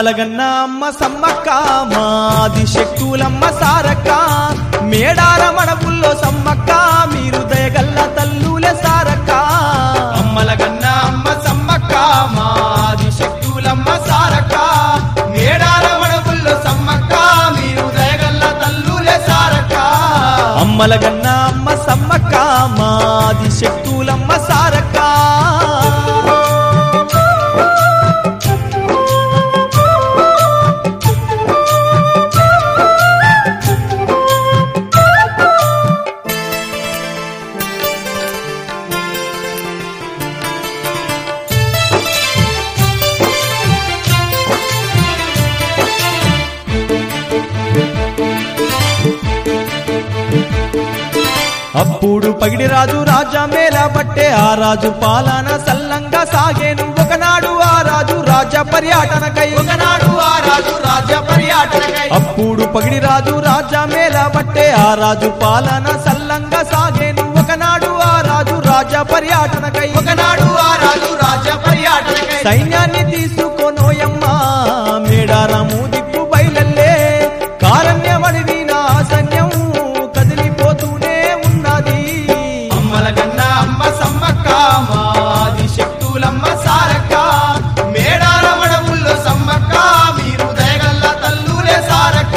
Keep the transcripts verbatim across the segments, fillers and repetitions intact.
అమ్మలగన్న అమ్మ సమ్మక్క మాది శక్తులమ్మ సారక్క మేడారమడపుల్లో సమ్మక్క మీరు దయగల్ల తల్లులే సారక్క అమ్మలగన్న అమ్మ సమ్మక్క మాది శక్తులమ్మ సారక్క మేడారమడపుల్లో సమ్మక్క మీరు దయగల్ల తల్లులే సారక్క అమ్మలగన్న అమ్మ సమ్మక్క మాది శక్తులమ్మ సారక్క అప్పుడు పగిడి రాజు రాజా మేళ పట్టే ఆ రాజు పాలన సల్లంగా సాగేను ఒకనాడు ఆ రాజు రాజా పర్యటనకై ఒకనాడు ఆ రాజు రాజ్య పర్యటనకై అప్పుడు పగిడి రాజు రాజా మేళ పట్టే ఆ రాజు పాలన సల్లంగా సాగేను ఒకనాడు ఆ రాజు రాజా పర్యటనకై ఒకనాడు ఆ రాజు రాజ్య పర్యటనకై సైన్యాన్ని తీసుకోనోయమ్మ మేడారము దిక్కు బయలల్లే కారణ్యమడివి నా సైన్యం కదిలిపోతూనే ఉన్నది అమ్మలగన్న అమ్మ సమ్మక్క మాది శక్తులమ్మ సారక్క మేడారమడపుల్లో సమ్మక్క మీరు దయగల్ల తల్లులే సారక్క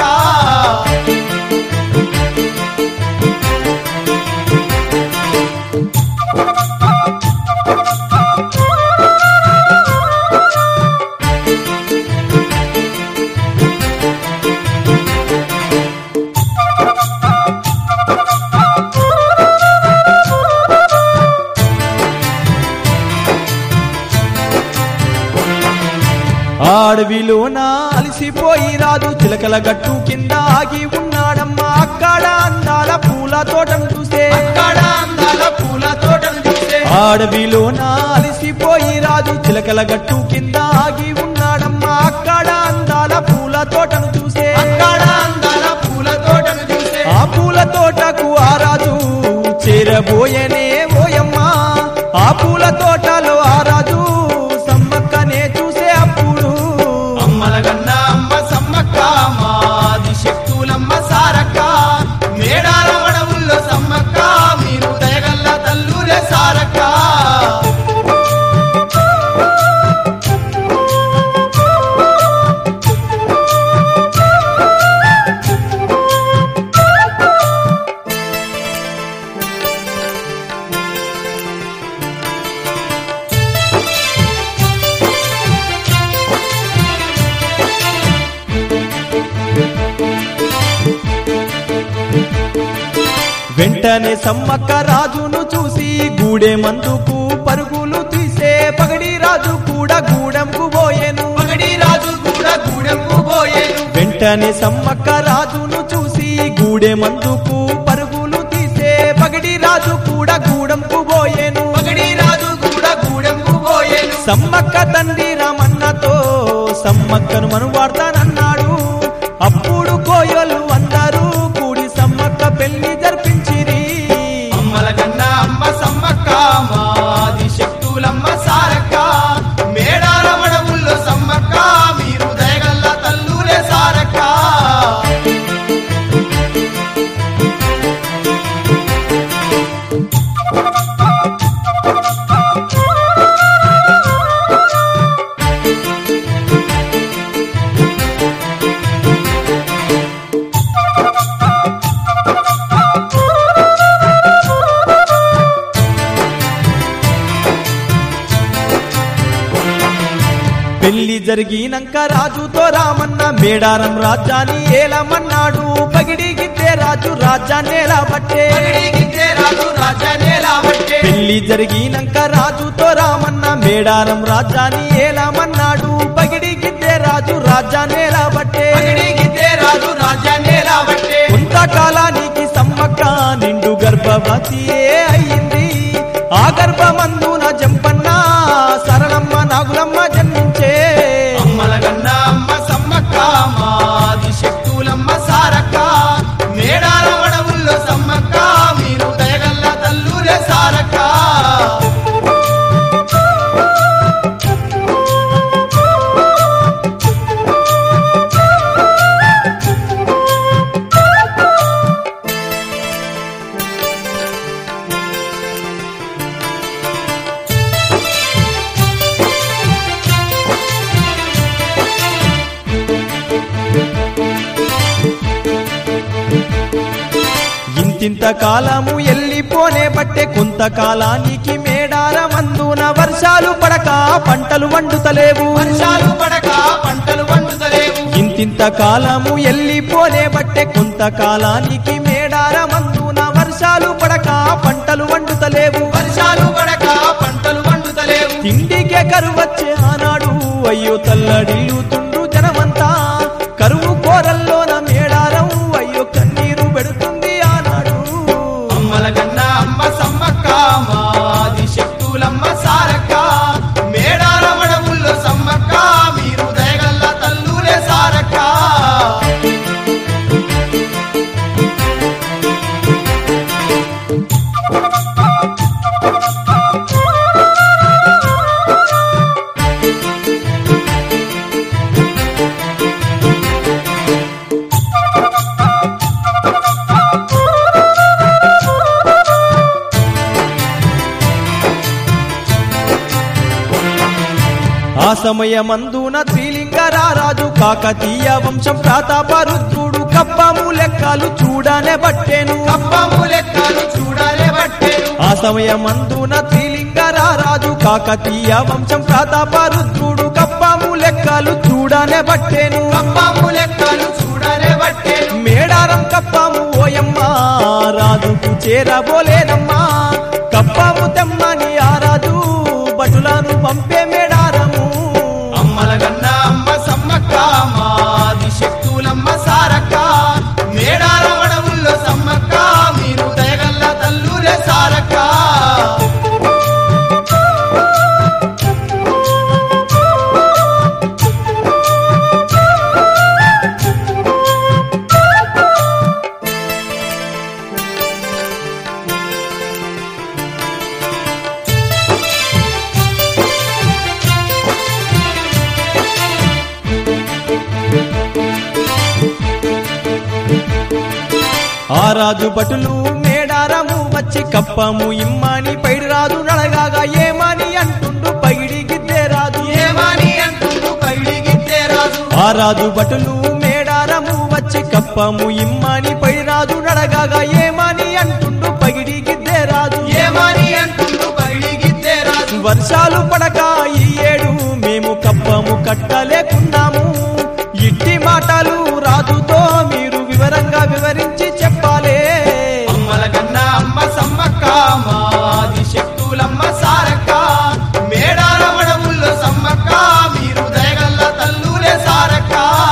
అడవిలోన అలసిపోయి రాజు చిలకల గట్టు కింద ఆగి ఉన్నాడమ్మా అక్కడ అందాల పూల తోటను చూసే అక్కడ అందాల పూల తోటను చూసే అడవిలోన అలసిపోయి రాజు చిలకల గట్టు కింద ఆగి ఉన్నాడమ్మా అక్కడ అందాల పూల తోటను చూసే అక్కడ అందాల పూల తోటను చూసే ఆ పూల తోటకు ఆ రాజు చేరబోయేనే ఓయమ్మా ఆ పూల తోటలో ఆ రాజు సమ్మక్కనే చూసే అప్పుడు అమ్మలగన్న అమ్మ సమ్మక్క మాది శక్తులమ్మ సారక్క మేడారమడపుల్లో సమ్మక్క మీరు దయగల్ల తల్లులే సారక్క వెంటనే సమ్మక్క రాజును చూసి గూడె మందుకు పరుగులు తీసే పగడి రాజు కూడా గూడెంకు పోయేను పగడి రాజు కూడా గూడెంకు పోయేను వెంటనే సమ్మక్క రాజును చూసి గూడె మందుకు పరుగులు తీసే పగడి రాజు కూడా గూడెంకు పోయేను పగడి రాజు కూడా గూడెంకు పోయేను సమ్మక్క తండ్రి రామన్నతో సమ్మక్కను మనువాడతానన్నాడు అప్పుడు కోయలు అందరూ కూడి సమ్మక్క పెళ్లి జరిపించిరి అమ్మలగన్న అమ్మ సమ్మక్క మాది శక్తులమ్మ సారక్క మేడారమడపుల్లో సమ్మక్క మీరు దయగల్ల తల్లులే సారక్క పెళ్లి జరిగినాక రాజుతో రామన్న మేడారం రాజ్యాన్ని ఏలమన్నాడు పగిడి గిద్దే రాజు రాజ్యాన్ని ఏలబట్టే పగడి గిద్దే రాజు రాజ్యాన్ని ఏలబట్టే పెళ్లి జరిగినాక రాజుతో రామన్న మేడారం రాజ్యాన్ని ఏలమన్నాడు పగిడి గిద్దే రాజు రాజ్యాన్ని ఏలబట్టే పగడి గిద్దే రాజు రాజ్యాన్ని ఏలబట్టే కొంతకాలానికి సమ్మక్క నిండు గర్భవతియే అయ్యింది ఆ గర్భమందున జంపన్న సరళమ్మ నాగులమ్మ జన్మించే అమ్మలగన్న అమ్మ సమ్మక్క మాది శక్తులమ్మ సారక్క మేడారమడపుల్లో సమ్మక్క మీరు దయగల్ల తల్లులే సారక్క ఇంతింత కాలము ఎల్లిపోనే బట్టే కొంతకాలానికి మేడారమందున వర్షాలు పడక పంటలు వండుతలేవు వర్షాలు పడక పంటలు వండుతలేవు ఇంతింత కాలము ఎల్లిపోనే బట్టే కొంతకాలానికి మేడారమందున వర్షాలు పడక పంటలు వండుతలేవు వర్షాలు పడక పంటలు వండుతలేవు తిండికే కరువు వచ్చే ఆనాడు అయ్యో తల్లడిల్లుతుండు జనమంతా కరువు కోరల్లోన మేడారం అయ్యో కన్నీరు పెడుతుంది ఆనాడు అమ్మల గన్న అమ్మ సమ్మక్క మాది శక్తులమ్మ సారక్క మేడారమడవుల్లో సమ్మక్క మీరు దయగల్ల తల్లులే సారక్క ఆ సమయమందున శ్రీలింగరారాజు కాకతీయ వంశం ప్రతాపరుద్రుడు కప్పము లెక్కలు చూడనే బట్టేను కప్పము లెక్కలు చూడలే బట్టేను ఆ సమయమందున శ్రీలింగరారాజు కాకతీయ వంశం ప్రతాపరుద్రుడు కప్పము లెక్కలు చూడనే బట్టేను కప్పము లెక్కలు చూడలే బట్టేను మేడారం కప్పము ఓయమ్మ రాజుకు చేరబోలేనమ్మా కప్పము తెమ్మని ఆ రాజు భటులను పంపే మేడారము అమ్మల గన్న అమ్మ సమ్మక్క మాది శక్తులమ్మ సారక్క మేడారమడవుల్లో సమ్మక్క మీరు దయగల్ల తల్లులే సారక్క ఆ రాజు భటులు మేడారము వచ్చి కప్పము ఇమ్మని పైడి రాజు నడగాగా ఏమని అంటుండు పైడి గిద్దే రాజు ఏమని అంటుండు పైడి గిద్దే రాజు ఆ రాజు భటులు మేడారము వచ్చి కప్పము ఇమ్మని పైడి రాజు నడగాగా ఏమని అంటుండు పైడి గిద్దే రాజు ఏమని అంటుండు పైడి గిద్దే రాజు వర్షాలు పడక ఈ ఏడు మేము కప్పము కట్టలేకున్నాము ఇట్టి మాటలు రాజుతో మీరు వివరంగా వివరించి చెప్పాలే అమ్మల గన్న అమ్మ సమ్మక్క మాది శక్తులమ్మ సారక్క మేడారమడవుల్లో సమ్మక్క మీరు దయగల్ల తల్లులే సారక్క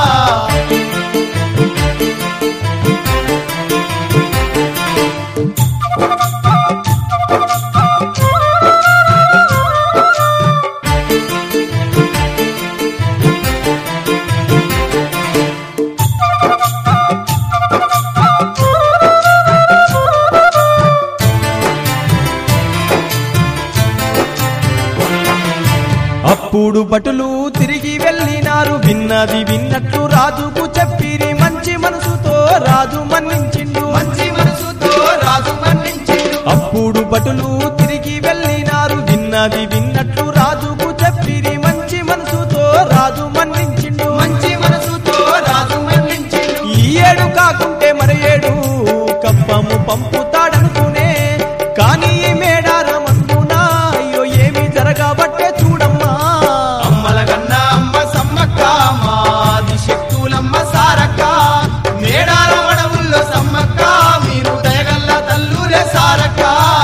అప్పుడు భటులు తిరిగి వెళ్ళినారు విన్నది విన్నట్లు రాజుకు చెప్పిరి మంచి మనసుతో రాజు మన్నించిండు మంచి మనసుతో రాజు మన్నించిండు అప్పుడు భటులు తిరిగి వెళ్ళినారు విన్నది విన్నట్లు రాజుకు చెప్పిరి మంచి మనసుతో రాజు మన్నించిండు మంచి మనసుతో రాజు మన్నించిండు ఈ ఏడు కాకుంటే మరి ఏడు కప్పము పంపుతాడనుకునే కానీ ఈ మేడారమందునా అయ్యో ఏమి జరగబట్టే చూడమ్మా అమ్మల గన్న అమ్మ సమ్మక్క మాది శక్తులమ్మ సారక్క మేడారమడవుల్లో సమ్మక్క మీరు దయగల్ల తల్లులే సారక్క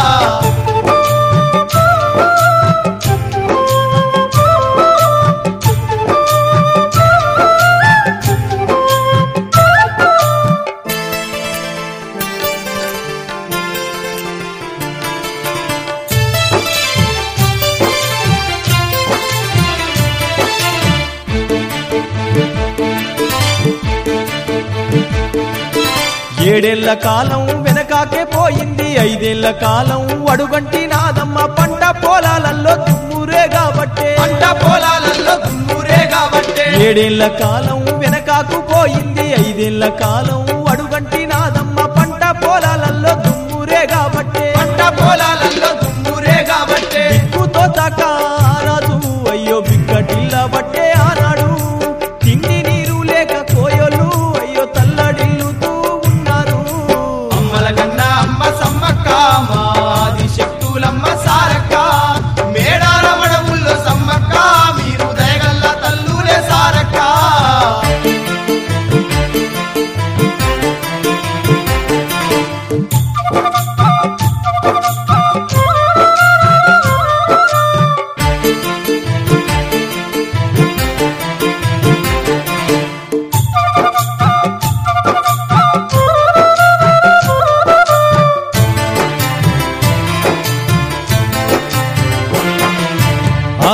ఏడేళ్ల కాలం వెనకాకే పోయింది ఐదేళ్ల కాలం అడుగంటి నాదమ్మ పంట పొలాలలో దుమ్మురే కాబట్టే పంట పొలాలలో దుమ్మురే కాబట్టే ఏడేళ్ల కాలం వెనకాకు పోయింది ఐదేళ్ల కాలం అడుగంటి నాదమ్మ పంట పొలాలలో దుమ్మురే కాబట్టే పంట పొలాలలో దుమ్మురే కాబట్టే దిక్కుతో తాక రాజు అయ్యో బిక్కటిల్ల బట్టే ఆనాడు తిండి నీరు లేక కోయలు అయ్యో తల్లడిల్లుతూ ఉన్నారు అమ్మల కన్నా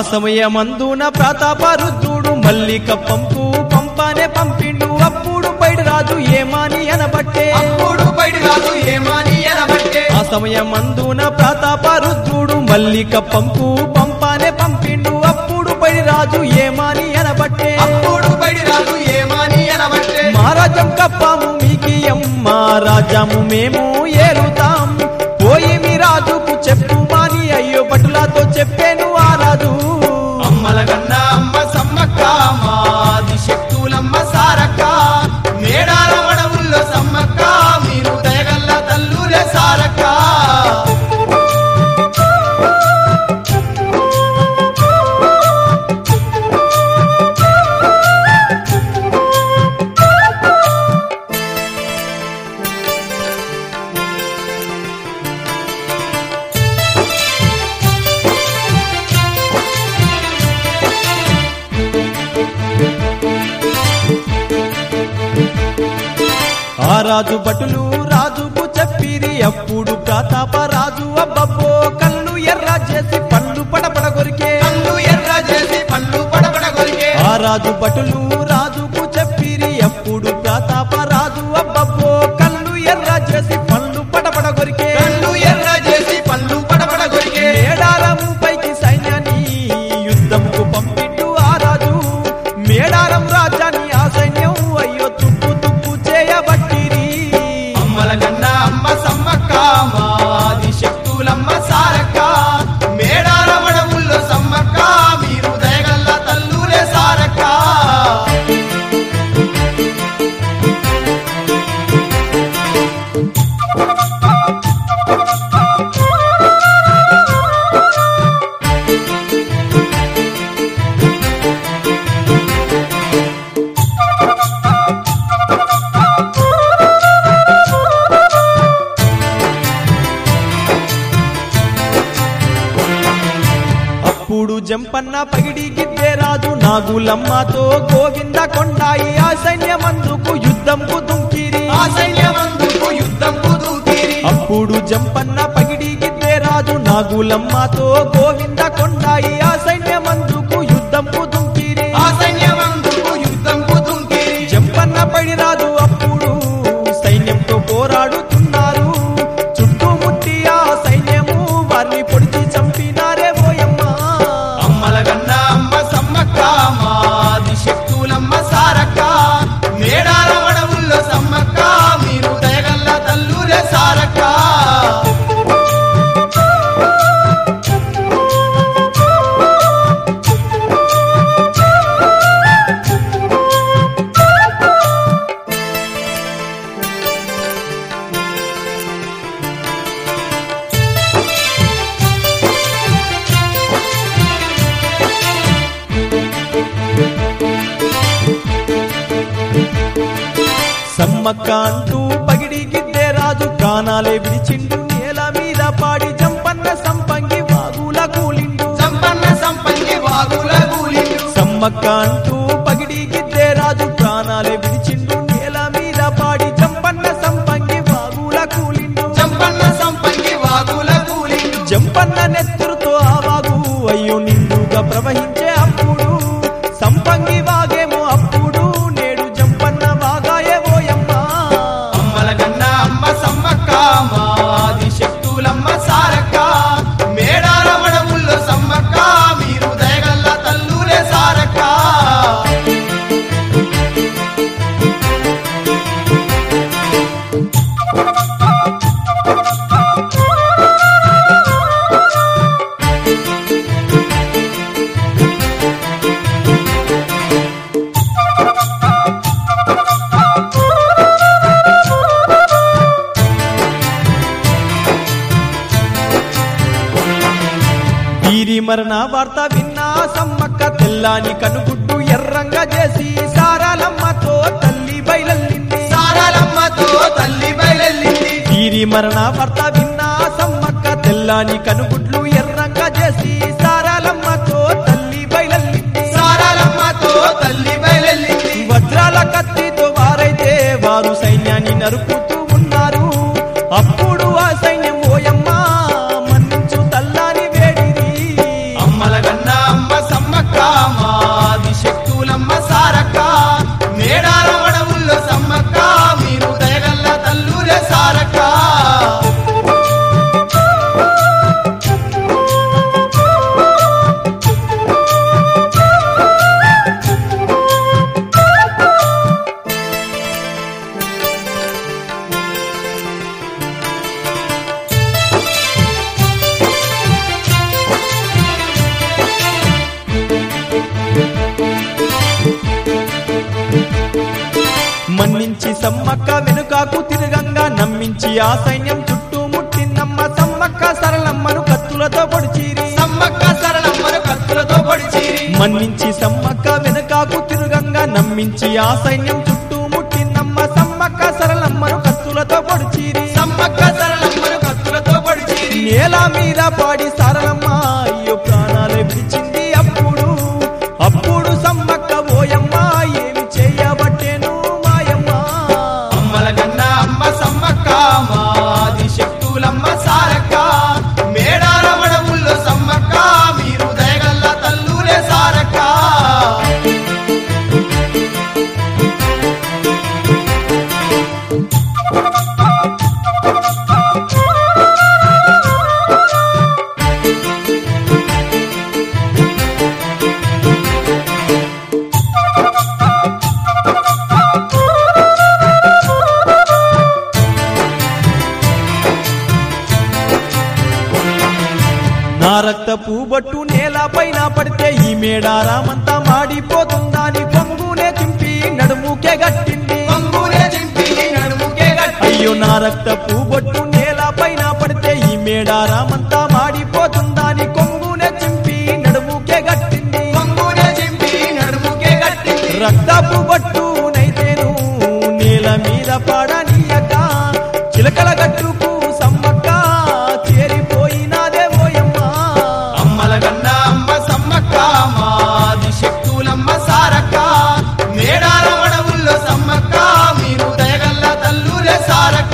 సమయమందున ప్రతాపరుద్రుడు మల్లిక పంపు పంపానే పంపిండు అప్పుడు పైడి రాజు ఏమాని అనబట్టే అప్పుడు పైడి రాజు ఏమాని అనబట్టే ఆ సమయమందున ప్రతాపరుద్రుడు మల్లిక పంపు పంపానే పంపిండు అప్పుడు పైడి రాజు ఏమాని అనబట్టే అప్పుడు పైడి రాజు ఏమాని అనబట్టే మహారాజం కప్పాము మీకియం మా రాజ్యము మేము ఏలుతాం పోయి మీ రాజుకు చెప్పు మాని అయ్యో భటులతో చెప్పాను ఆ రాజు అమ్మల గన్నా అమ్మ సమ్మక్క మాది శక్తులమ్మ సారక్క మేడాల వడవుల్లో సమ్మక్క మీరు దయగల్ల తల్లులే సారక్క ఆ రాజు భటులు రాజుకు చెప్పిరి అప్పుడు ప్రతాప రాజు అబ్బబ్బో కళ్ళు ఎర్ర చేసి పళ్ళు పడపడ కొరికే కళ్ళు ఎర్ర చేసి పళ్ళు పడపడ కొరికే ఆ రాజు భటులు రాజుకు చెప్పిరి అప్పుడు ప్రతాప రాజు అబ్బబ్బో కళ్ళు ఎర్ర చేసి పళ్ళు పడపడ కొరికే కళ్ళు ఎర్ర చేసి పళ్ళు పడపడ కొరికే మేడారము పైకి సైన్యాన్ని యుద్ధముకు పంపిండు ఆ రాజు మేడారం రాజ్యాన్ని ఆ సైన్యం అయ్యో తుప్పు తుప్పు చేయబట్టిరి అమ్మల గన్నా అమ్మ సమ్మక్క మాది శక్తులమ్మ సారక్క మేడాల వడవుల్లో సమ్మక్క మీరు దయగల్ల తల్లులే సారక్క అప్పుడు జంపన్న పగిడి గిద్దే రాజు నాగులమ్మతో గోవింద కొండాయి ఆ సైన్యమందుకు యుద్ధంకు దుంకిరి ఆ సైన్యమందుకు యుద్ధంకు దూకిరి అప్పుడు జంపన్న పగిడి గిద్దే రాజు నాగులమ్మతో గోవింద కొండాయి ఆ సైన్యమందుకు యుద్ధంకు దుంకిరి ఆ సైన్యమందుకు యుద్ధంకు దూకిరి జంపన్న పడి రాజు అప్పుడు సైన్యంతో పోరాడుతున్నారు చుట్టుముట్టి ఆ సైన్యము వారిని పొడిచి చంపినారే ఓయమ్మ అమ్మల గన్నా అమ్మ సమ్మక్క మాది శక్తులమ్మ సారక్క మేడాల వడవుల్లో సమ్మక్క మీరు దయగల్ల తల్లులే సారక్క సమ్మక్క అంటూ పగిడి గిద్దే రాజు ప్రాణాలే విడిచిండు నేల మీద పాడి జంపన్న సంపంగి వాగుల కూలిండు సంపన్న సంపంగి వాగుల కూలిండు సమ్మక్క అంటూ పగిడి గిద్దే రాజు ప్రాణాలే విడిచిండు నేల మీద పాడి జంపన్న సంపంగి వాగుల కూలిండు సంపన్న సంపంగి వాగుల కూలిండు జంపన్న నెత్తురుతో ఆ వాగు అయ్యో నిండుగా ప్రవహించే అప్పుడు సంపంగి వాగేమో అప్పుడు నేడు జంపన్న వాగాయే ఓయమ్మ అమ్మల గన్నా అమ్మ సమ్మక్క మాది శక్తులమ్మ సారక్క మేడాల వడవుల్లో సమ్మక్క మీరు దయగల్ల తల్లులే సారక్క వీరి మరణ వార్త విన్నా సమ్మక్క తెల్లాని కనుగుడ్డు ఎర్రంగా చేసి సారాలమ్మతో తల్లి బయలెల్లింది సారాలమ్మతో తల్లి బయలెల్లింది వీరి మరణ వార్త విన్నా సమ్మక్క తెల్లాని కనుగుడ్లు ఎర్రంగా చేసి సారాలమ్మతో తల్లి బయలెల్లింది సారాలమ్మతో తల్లి బయలెల్లింది వజ్రాల కత్తితో వారైతే వారు సైన్యాన్ని నరుకుతూ ఉన్నారు అప్పుడు ఆ సైన్యం ఓయమ్మ మన్నించు తల్లాని వేడిరి అమ్మల గన్నా అమ్మ సమ్మక్క వెనుకాకు తిరగంగా నమ్మించి ఆ సైన్యం చుట్టూ ముట్టిందమ్మ సమ్మక్క సరళమ్మను కత్తులతో పొడిచిరి సమ్మక్క సరళమ్మను కత్తులతో పొడిచిరి మన్నించి సమ్మక్క వెనుకాకు తిరగంగా నమ్మించి ఆ సైన్యం చుట్టూ ముట్టిందమ్మ సమ్మక్క సరళమ్మను కత్తులతో పొడిచిరి సమ్మక్క సరళమ్మను కత్తులతో పొడిచిరి నేల మీద పాడి సరళమ్మ అయ్యో ప్రాణాలే విడిచింది అప్పుడు అప్పుడు సమ్మక్క ఓయమ్మ ఏమి చేయబట్టేను మాయమ్మ అమ్మల గన్న అమ్మ సమ్మక్క మాది శక్తులమ్మ సారక్క మేడార మడవుల్లో సమ్మక్క మీరు దయగల్ల తల్లులే సారక్క నా రక్త పూబట్టు నేల పైన పడితే ఈ మేడారామంతా మాడిపోతుందని కొంగునే చింపి నడుముకే గట్టింది కొంగునే చింపి నడుముకే గట్టి అయ్యో నా రక్త పూబట్టు నేల పైన పడితే ఈ మేడారామంతా మాడిపోతుందని కొంగునే చింపి నడుముకే గట్టింది కొంగునే చింపి నడుముకే గట్టి రక్తపు బట్టు నైతేను నేల మీద పడనీయక చిలకల గట్టుకు సమ్మక్క చేరిపోయినాదే ఓయమ్మ అమ్మల గన్న అమ్మ సమ్మక్క మాది శక్తులమ్మ సారక్క మేడార మడవుల్లో సమ్మక్క మీరు దయగల్ల తల్లులే సారక్క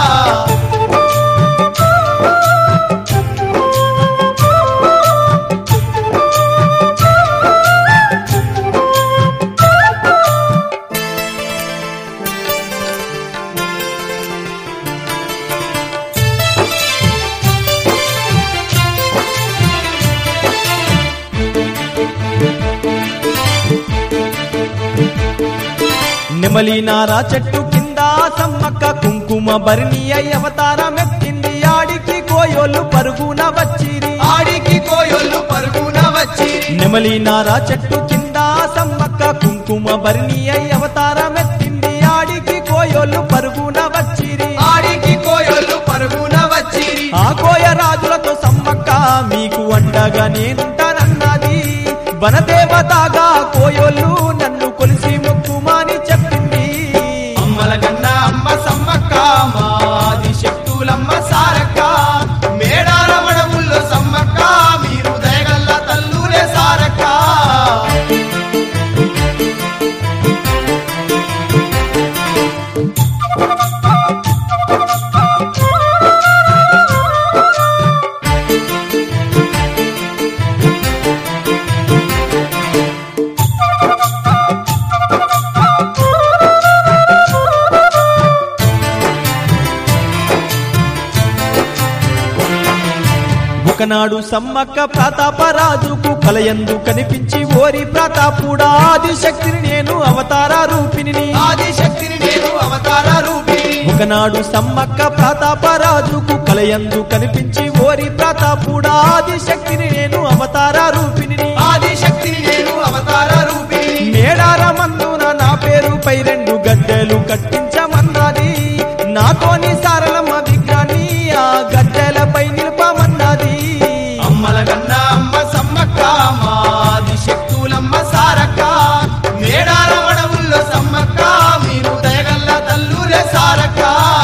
నెమలి నారా చెట్టు కింద సమ్మక్క కుంకుమ భరణి అయి అవతారమెత్తింది ఆడికి కోయోళ్ళు పరుగున వచ్చిరి ఆడికి కోయొల్లు పరుగున వచ్చి నెమలి నారా చెట్టు కింద సమ్మక్క కుంకుమ భరణి అయి అవతారమెత్తింది ఆడికి కోయోళ్ళు పరుగున వచ్చిరి ఆడికి కోయొల్లు పరుగున వచ్చి ఆ కోయ రాజులతో సమ్మక్క మీకు అండగా నేనుంటానన్నది వనదేవతగా కోయోళ్ళు నన్ను కొలిసి మొక్కుమాని చెప్పింది అమ్మల గన్న అమ్మ సమ్మక్క మాది శక్తులమ్మ సారక్క మేడార మడవుల్లో సమ్మక్క మీరు దయగల్ల తల్లులే సారక్క ఒకనాడు సమ్మక్క ప్రతాపరాజుకు కలయందు కనిపించి ఓరి ప్రతాపుడా ఆదిశక్తిని నేను అవతార రూపిణిని ఆదిశక్తిని నేను అవతార రూపిణి ఒకనాడు సమ్మక్క ప్రతాపరాజుకు కలయందు కనిపించి ఓరి ప్రతాపుడా ఆదిశక్తిని నేను అవతార రూపిణిని ఆదిశక్తిని నేను అవతార రూపిణి మేడారమందున నా పేరుపై రెండు గద్దెలు కట్టించమన్నది నాతోని సారలమ్మ విగ్రహాన్ని ఆ గద్దెలపై నిలపమన్నది అమ్మల గన్న అమ్మ సమ్మక్క మాది శక్తులమ్మ సారక్క మేడార మడవుల్లో సమ్మక్క మీరు దయగల్ల తల్లులే సారక్క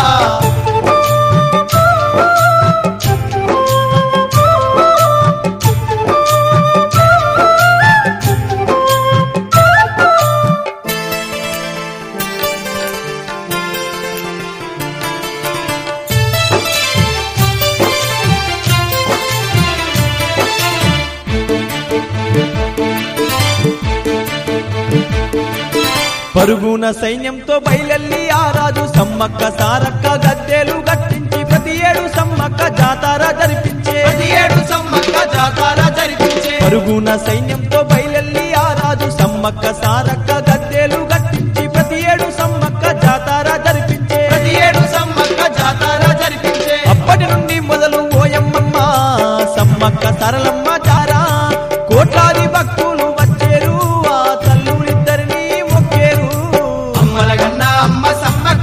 పరుగున సైన్యంతో బయలెల్లి ఆ రాజు సమ్మక్క సారక్క గద్దెలు గట్టించి ప్రతి ఏడు సమ్మక్క జాతర జరిపించే ప్రతి ఏడు సమ్మక్క జాతర జరిపించే పరుగున సైన్యంతో బయలెల్లి ఆ రాజు సమ్మక్క సారక్క గద్దెలు గట్టించి ప్రతి ఏడు సమ్మక్క జాతర జరిపించే ప్రతి ఏడు సమ్మక్క జాతర జరిపించే అప్పటి నుండి మొదలు ఓయమ్మమ్మ సమ్మక్క సరళమ్మ జారా కోట్లాది భక్తులు వచ్చేరు ఆ తల్లులిద్దరిని మొక్కేరు అమ్మల గన్న అమ్మ సమ్మక్క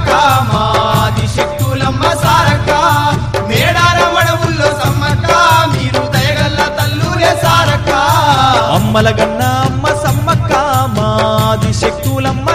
అమ్మల గన్న అమ్మ సమ్మక్క మాది శక్తులమ్మ